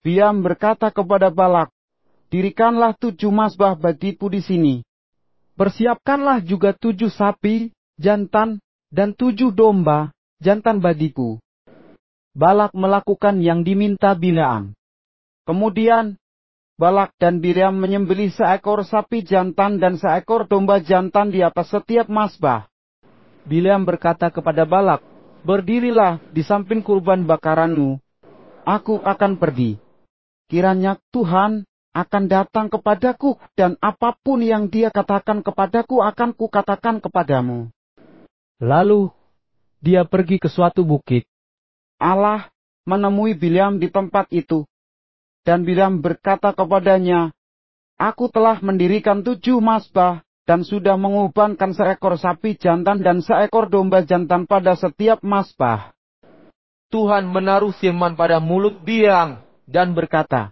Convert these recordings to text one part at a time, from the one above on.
Bilam berkata kepada Balak, "Dirikanlah 7 mazbah bagiku di sini. Persiapkanlah juga 7 sapi jantan dan 7 domba jantan bagiku." Balak melakukan yang diminta Bileam. Kemudian Balak dan Bileam menyembelih seekor sapi jantan dan seekor domba jantan di atas setiap mazbah. Bileam berkata kepada Balak, "Berdirilah di samping kurban bakaranmu. Aku akan pergi. Kiranya Tuhan akan datang kepadaku, dan apapun yang Dia katakan kepadaku akan kukatakan kepadamu." Lalu dia pergi ke suatu bukit. Allah menemui Bileam di tempat itu. Dan Bileam berkata kepadanya, "Aku telah mendirikan 7 mazbah dan sudah mengubankan seekor sapi jantan dan seekor domba jantan pada setiap mazbah." Tuhan menaruh firman pada mulut Bileam dan berkata,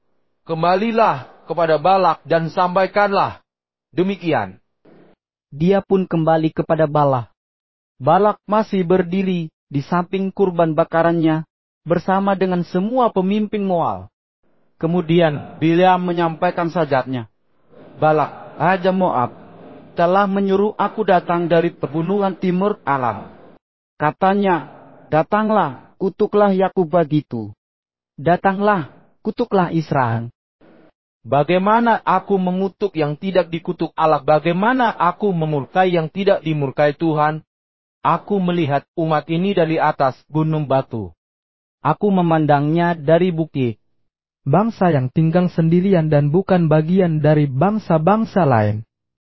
"Kembalilah kepada Balak dan sampaikanlah demikian." Dia pun kembali kepada Balak. Balak masih berdiri di samping kurban bakarannya bersama dengan semua pemimpin Moab. Kemudian Bileam menyampaikan sajatnya, "Balak, raja Moab, telah menyuruh aku datang dari pegunungan timur Alam. Katanya, 'Datanglah, kutuklah Yakub bagiku. Datanglah, kutuklah Israel.' Bagaimana aku mengutuk yang tidak dikutuk Allah? Bagaimana aku memurkai yang tidak dimurkai Tuhan? Aku melihat umat ini dari atas gunung batu. Aku memandangnya dari bukit. Bangsa yang tinggal sendirian dan bukan bagian dari bangsa-bangsa lain.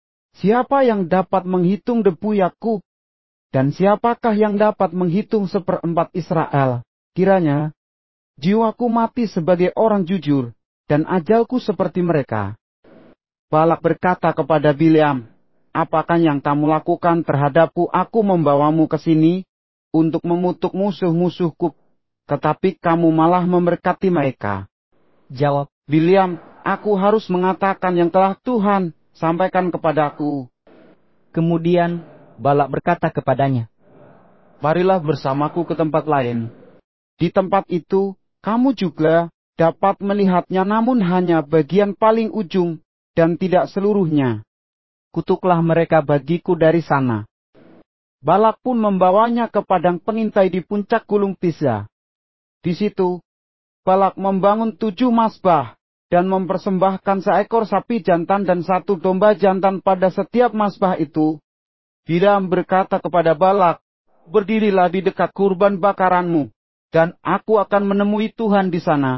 Siapa yang dapat menghitung debu Yakub? Dan siapakah yang dapat menghitung 1/4 Israel? Kiranya jiwaku mati sebagai orang jujur, dan ajalku seperti mereka." Balak berkata kepada Bileam, "Apakah yang kamu lakukan terhadapku? Aku membawamu ke sini untuk memutuk musuh-musuhku, tetapi kamu malah memberkati mereka." Jawab Bileam, "Aku harus mengatakan yang telah Tuhan sampaikan kepadaku." Kemudian Balak berkata kepadanya, "Marilah bersamaku ke tempat lain. Di tempat itu, kamu juga dapat melihatnya, namun hanya bagian paling ujung dan tidak seluruhnya. Kutuklah mereka bagiku dari sana." Balak pun membawanya ke padang pengintai di puncak gunung Pisgah. Di situ, Balak membangun 7 mazbah dan mempersembahkan seekor sapi jantan dan 1 domba jantan pada setiap mazbah itu. Bileam berkata kepada Balak, "Berdirilah di dekat kurban bakaranmu, dan aku akan menemui Tuhan di sana."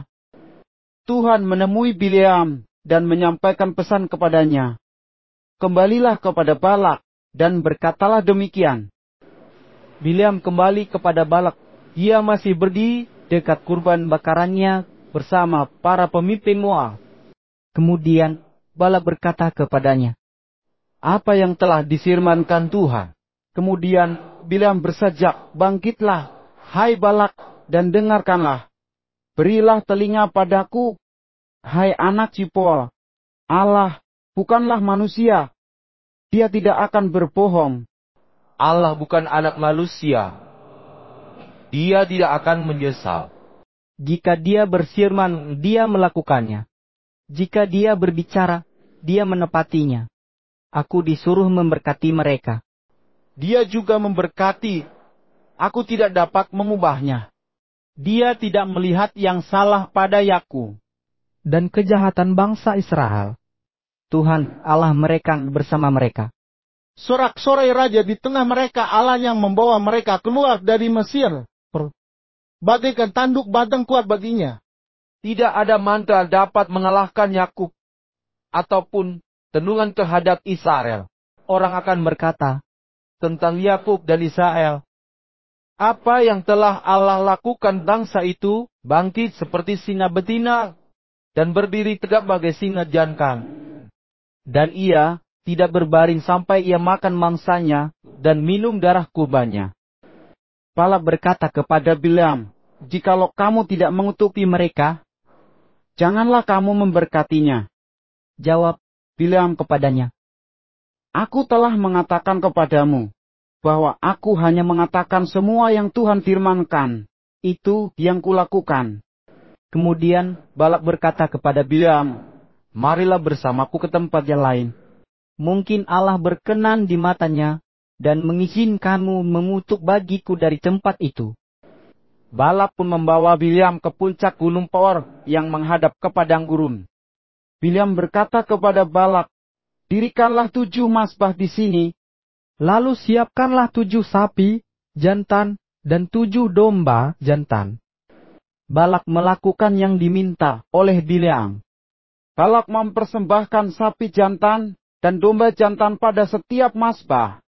Tuhan menemui Bileam dan menyampaikan pesan kepadanya, "Kembalilah kepada Balak dan berkatalah demikian." Bileam kembali kepada Balak. Ia masih berdiri dekat kurban bakarannya bersama para pemimpin Moab. Kemudian Balak berkata kepadanya, "Apa yang telah disirmankan Tuhan?" Kemudian Bileam bersajak, "Bangkitlah, hai Balak, dan dengarkanlah. Berilah telinga padaku, hai anak Cipol. Allah bukanlah manusia. Dia tidak akan berbohong. Allah bukan anak manusia. Dia tidak akan menyesal. Jika Dia berfirman, Dia melakukannya. Jika Dia berbicara, Dia menepatinya. Aku disuruh memberkati mereka. Dia juga memberkati. Aku tidak dapat mengubahnya. Dia tidak melihat yang salah pada Yakub dan kejahatan bangsa Israel. Tuhan Allah mereka bersama mereka. Sorak-sorai raja di tengah mereka, Allah yang membawa mereka keluar dari Mesir. Bagaikan tanduk batang kuat baginya. Tidak ada mantra dapat mengalahkan Yakub ataupun tenungan terhadap Israel. Orang akan berkata tentang Yakub dan Israel, apa yang telah Allah lakukan bangsa itu bangkit seperti singa betina dan berdiri tegap bagai singa jantan. Dan ia tidak berbaring sampai ia makan mangsanya dan minum darah kurbannya. Balak berkata kepada Bileam, "Jikalau kamu tidak mengutuki mereka, janganlah kamu memberkatinya." Jawab Bileam kepadanya, "Aku telah mengatakan kepadamu, bahwa aku hanya mengatakan semua yang Tuhan firmankan, itu yang kulakukan." Kemudian Balak berkata kepada Bileam, "Marilah bersamaku ke tempat yang lain. Mungkin Allah berkenan di matanya dan mengizinkanmu mengutuk bagiku dari tempat itu." Balak pun membawa Bileam ke puncak gunung Peor yang menghadap ke padang gurun. Bileam berkata kepada Balak, "Dirikanlah 7 mazbah di sini, lalu siapkanlah 7 sapi jantan dan 7 domba jantan." Balak melakukan yang diminta oleh Bileam. Balak mempersembahkan sapi jantan dan domba jantan pada setiap mazbah.